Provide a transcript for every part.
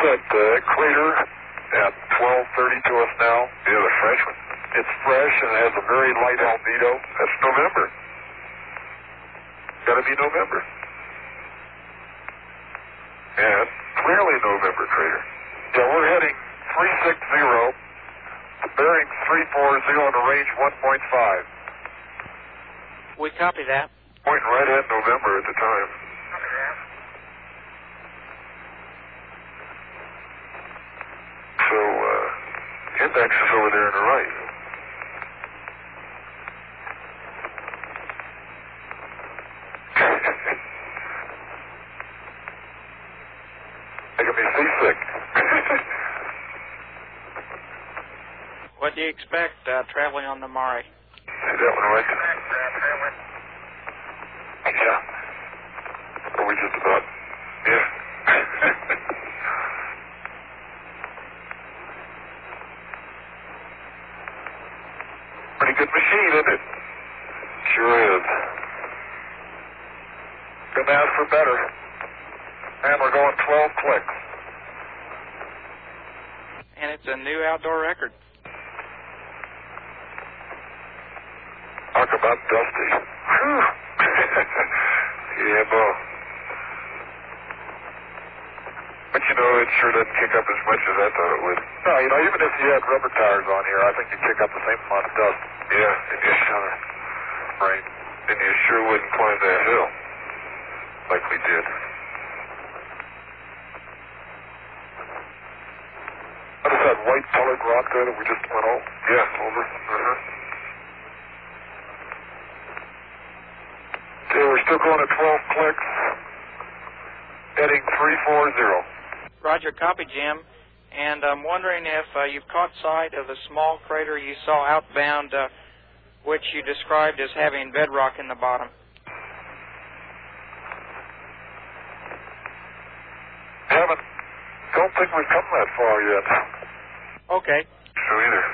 that crater at 12:30 to us now? Yeah, the fresh one. It's fresh and it has a very light albedo. That's November. Got to be November. And clearly November crater. Yeah, we're heading 360, bearing 340 in a range 1.5. We copy that. Pointing right at November at the time. So, index is over there on the right. Making me seasick. What do you expect traveling on the Maury? See that one right? Yeah. Or we just about, yeah. Pretty good machine, isn't it? Sure is. Couldn't ask for better. And we're going 12 clicks. And it's a new outdoor record. Talk about dusty. Yeah, Bo. But you know, it sure doesn't kick up as much as I thought it would. No, you know, even if you had rubber tires on here, I think you'd kick up the same amount of dust. Yeah, and you sure, Right. and you sure wouldn't climb that hill like we did. What is that white colored rock there that we just went over? Yeah, over. Okay, we're still going at 12 clicks. Heading 340. Roger, copy, Jim. And I'm wondering if you've caught sight of the small crater you saw outbound, which you described as having bedrock in the bottom. Don't think we've come that far yet. Okay. So either.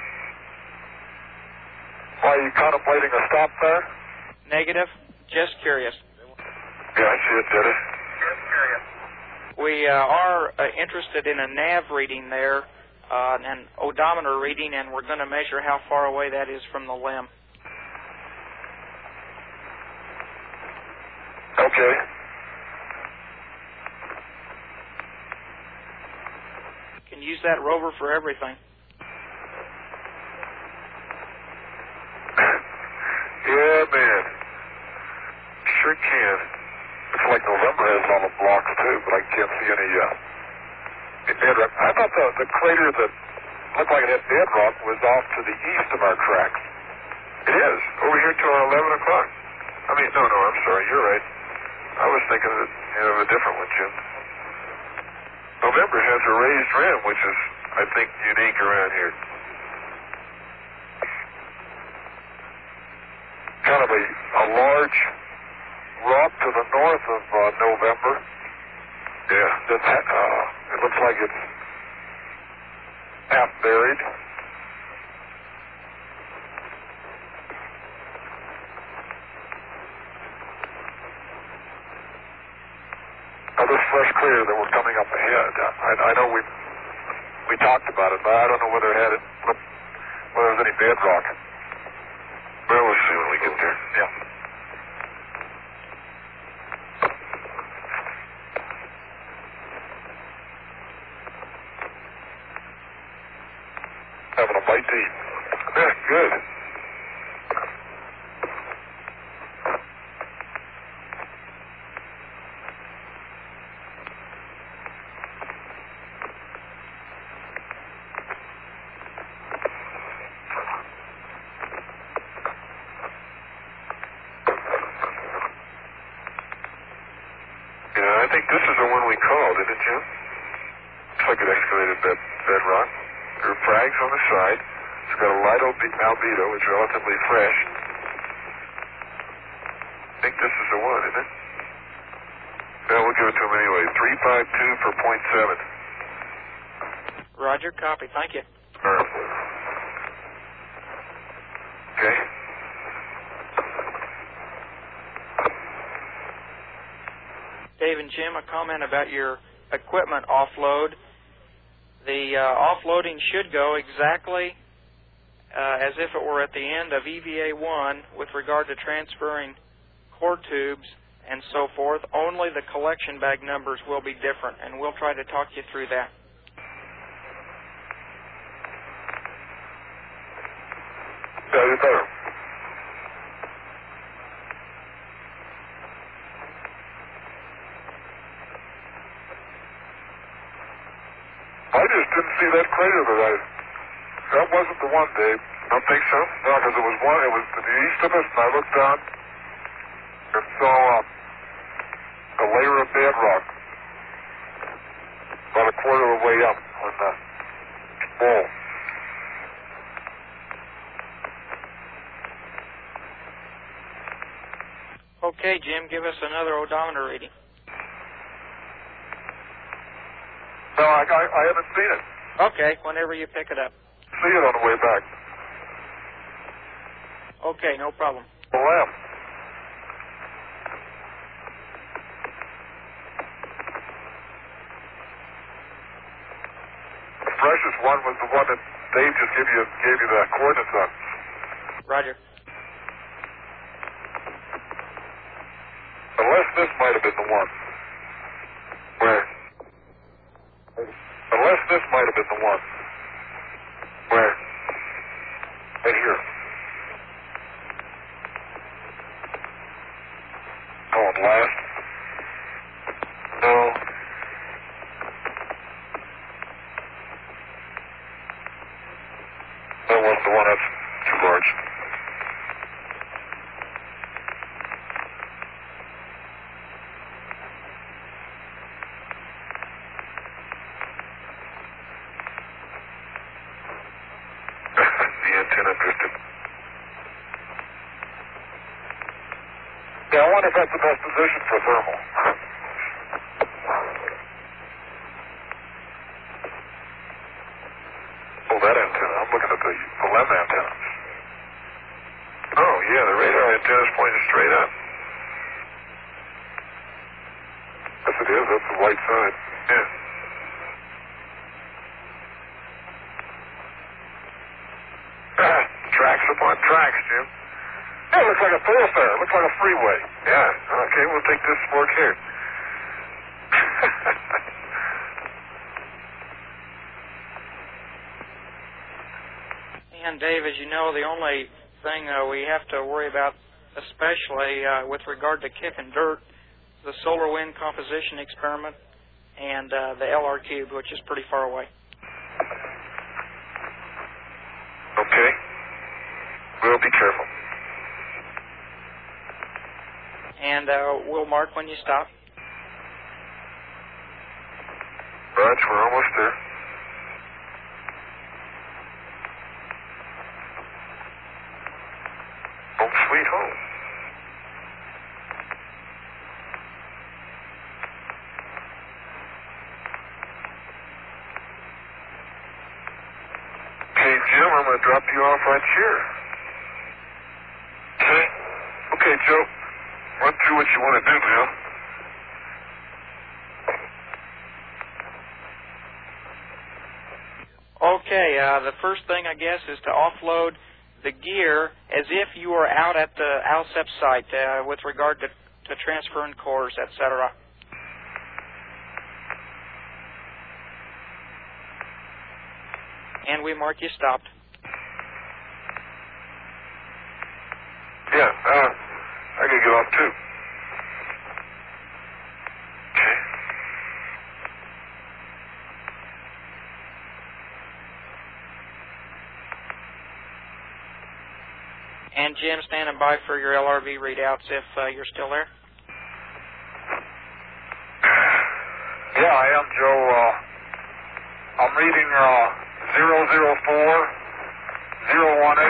Why, are you contemplating a stop there? Negative. Just curious. Yeah, I see it, Daddy. We are interested in a nav reading there, an odometer reading, and we're going to measure how far away that is from the limb. Okay. Can use that rover for everything. Yeah, man. Sure can. Looks like November has all the blocks too, but I can't see any bedrock. I thought the crater that looked like it had bedrock was off to the east of our tracks. It is. Over here till 11 o'clock. I mean, no, I'm sorry. You're right. I was thinking of a different one, Jim. November has a raised rim, which is, I think, unique around here. Kind of a large rock to the north of November. Yeah. That's, it looks like it's half buried. Now this fresh clear that we're coming up ahead, I know we talked about it, but I don't know whether there was any bedrock. Well, we'll see when we get there. Yeah. Having a bite to eat. Yeah, good. Yeah, I think this is the one we called, isn't it, Jim? Looks like it excavated bedrock. There are frags on the side. It's got a light albedo. It's relatively fresh. I think this is the one, isn't it? Yeah, we'll give it to him anyway. 352 for .7. Roger, copy. Thank you. Okay. Dave and Jim, a comment about your equipment offload. The offloading should go exactly as if it were at the end of EVA 1 with regard to transferring core tubes and so forth. Only the collection bag numbers will be different, and we'll try to talk you through that. Yeah, you better. I just didn't see that crater that wasn't the one, Dave. Don't think so? No, because it was to the east of us, and I looked down and saw a layer of bedrock about a quarter of the way up on the wall. Okay, Jim, give us another odometer reading. No, I haven't seen it. Okay, whenever you pick it up. See it on the way back. Okay, no problem. Lamb. The freshest one was the one that Dave just gave you the coordinates on. Roger. Unless this might have been the one. Where? Unless this might have been the one. Where? Right here. Oh, and last? No. That wasn't the one. That's too large. The antenna drifted. Yeah, I wonder if that's the best position for thermal. Oh, that antenna. I'm looking at the LEM antennas. Oh, yeah, the radar antenna's pointing straight up. Yes, it is. That's the white side. Yeah. Tracks upon tracks, Jim. Yeah, it looks like a thoroughfare. It looks like a freeway. Yeah, okay, we'll take this fork here. And Dave, as you know, the only thing we have to worry about, especially with regard to kicking dirt, the solar wind composition experiment and the LR cube, which is pretty far away. Okay. We'll be careful. And we'll mark when you stop. Roger, we're almost there. Home sweet home. Okay, Jim, I'm going to drop you off right here. Okay? Okay, Joe. Run through what you want to do now. Okay, the first thing, I guess, is to offload the gear as if you were out at the ALCEP site with regard to transferring cores, etc. And we mark you stopped. Yeah, I gotta get off too. Okay. And Jim, standing by for your LRV readouts if you're still there. Yeah, I am, Joe. I'm reading 004, 018,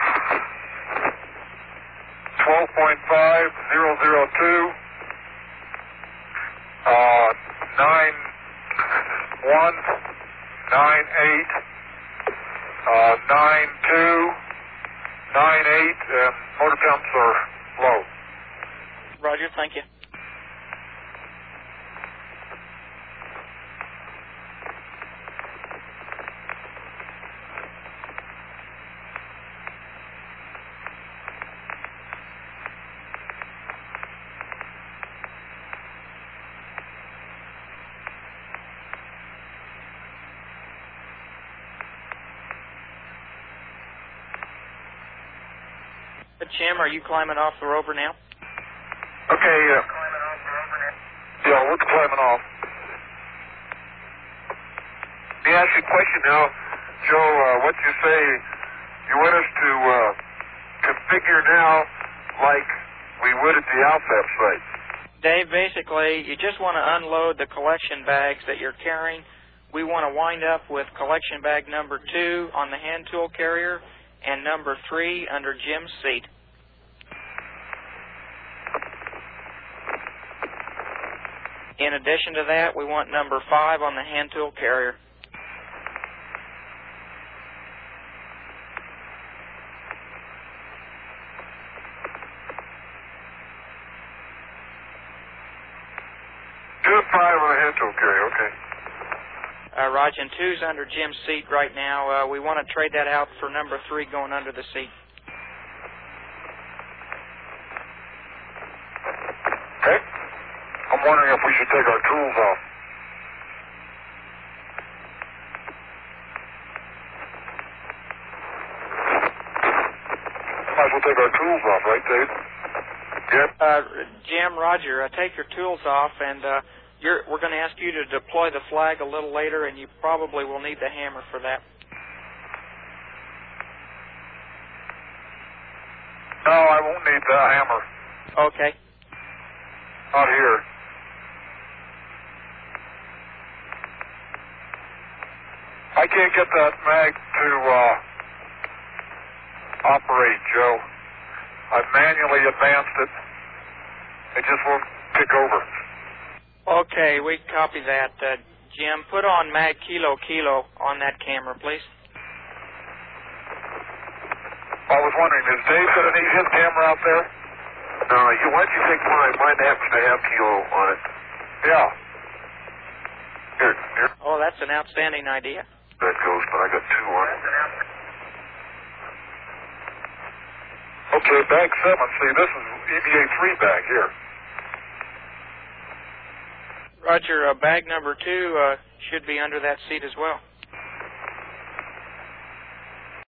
12.5, 002, 91, 98, 92, 98, and motor temps are low. Roger, thank you. Jim, are you climbing off the rover now? Okay, yeah, we're climbing off. Let me ask you a question now. Joe, what you say, you want us to configure now like we would at the outfit site? Dave, basically, you just want to unload the collection bags that you're carrying. We want to wind up with collection bag number 2 on the hand tool carrier and number 3 under Jim's seat. In addition to that, we want number 5 on the hand tool carrier. Okay. Roger, and 2's under Jim's seat right now. We want to trade that out for number 3 going under the seat. Okay. I'm wondering if we should take our tools off. Might as well take our tools off, right, Dave? Yep. Jim, Roger, take your tools off, and we're going to ask you to deploy the flag a little later, and you probably will need the hammer for that. No, I won't need the hammer. Okay. Not here. I can't get that mag to operate, Joe. I've manually advanced it. It just won't kick over. Okay, we copy that. Jim, put on mag kilo on that camera, please. I was wondering, is Dave going to need his camera out there? No, why don't you take mine? Mine happens to have kilo on it. Yeah. Here. Oh, that's an outstanding idea. That goes, but I got 2 on it. Okay, bag 7. See, this is EVA 3 bag here. Roger, bag number 2 should be under that seat as well.